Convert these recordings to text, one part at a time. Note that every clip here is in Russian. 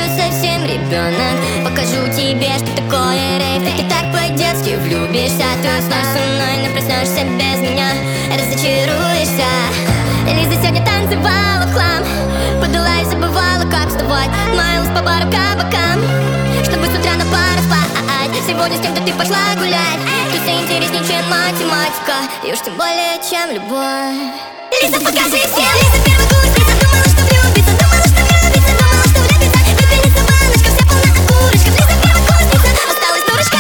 совсем ребенок. Покажу тебе, что такое рейв. Ты так по-детски влюбишься. Ты уснешь со мной, но проснешься без меня. Разочаруешься. Лиза сегодня танцевала в хлам, подула и забывала, как вставать. Маялась по бару кабакам, чтобы с утра на пару спать. Сегодня с кем-то ты пошла гулять. Тут все интереснее, чем математика, и уж тем более, чем любовь. Лиза, покажи всем. Лиза, первый курс, Лиза думала, что влюбится, думала, что влюбится, думала, что влюбится. Пепельница, баночка, вся полна окурочков. Лиза, первый курсница, осталась дурочка.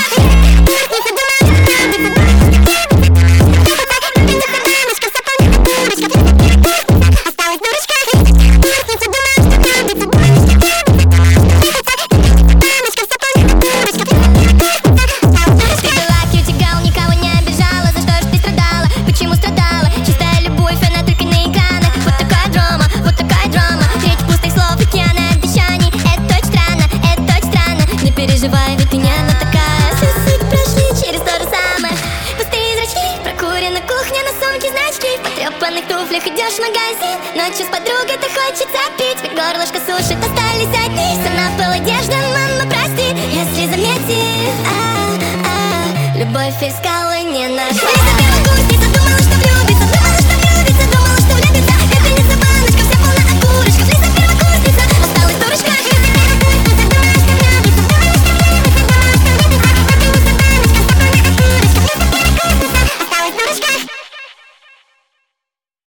Ведь ты не она такая. Сысык прошли через то же самое. Пустые зрачки, прокурена кухня, на сумке значки. В потрепанных туфлях идешь в магазин. Ночью с подругой-то хочется пить, ведь горлышко сушит, остались одни. Все на пол одежда, мама, прости, если заметит. Любовь искала, не нашла.